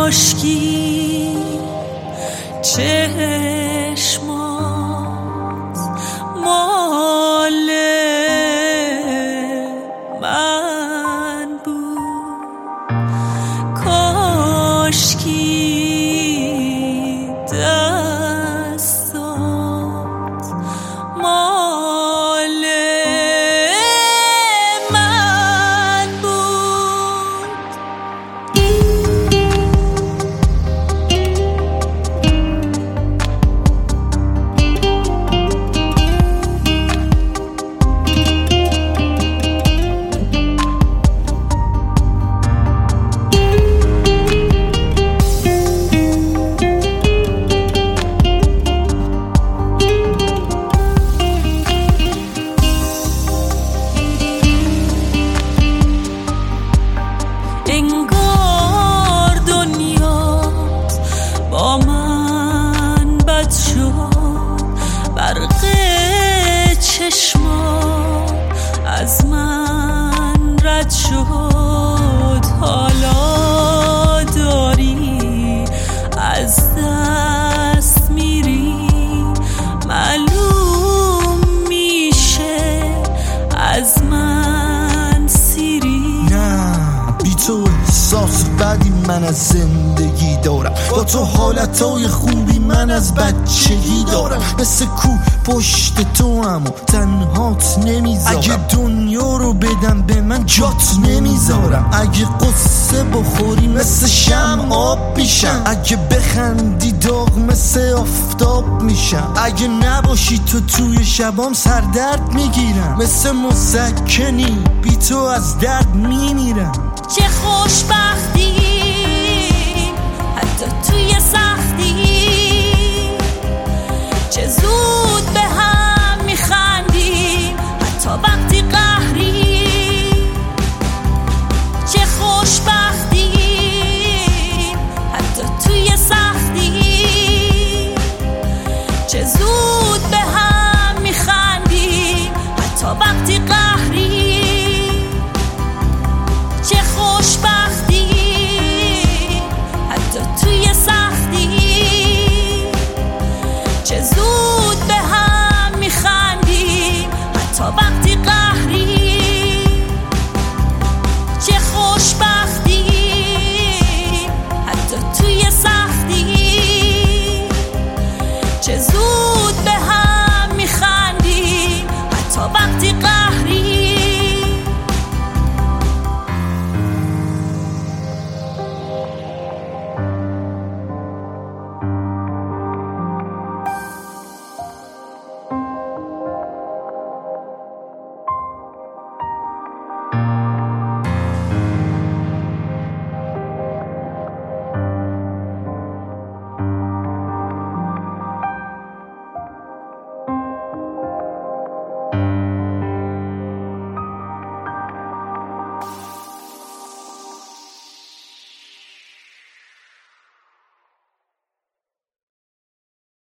کاشکی چشمات مال من بود، کاشکی دستات مال من بود. انگار دنیات با من بد شد، برق چشمات از من رد شد، حالا داری از دست میری، معلوم میشه از من سیری. نه بی تو احساس بدی من از زندگی دارم، با تو حالتهای خوبی من از بچگی دارم، مثل کو پشت تو همو تنهات نمیذارم، اگه دنیا رو بدم به من جات نمیذارم، اگه قصه بخوری مثل شمع آب میشم، اگه بخندی داغ مثل آفتاب میشم، اگه نباشی تو توی شبام سردرد میگیرم، مثل مسکنی بی تو از درد میمیرم. چه خوشبختی حتی توی سختی، چه زود به هم میخندیم حتی وقتی قهری، چه خوشبختی